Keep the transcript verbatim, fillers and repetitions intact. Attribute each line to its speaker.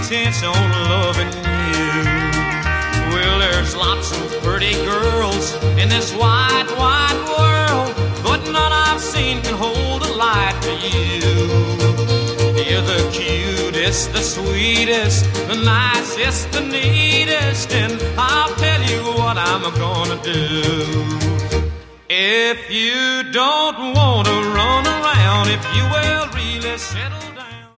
Speaker 1: chance on loving you. Well, there's lots of pretty girls in this wide, wide world, but none I've seen can hold a light to you. You're the cutest, the sweetest, the nicest, the neatest, and I'll tell you what I'm gonna do. If you don't want to run around, if you will really settle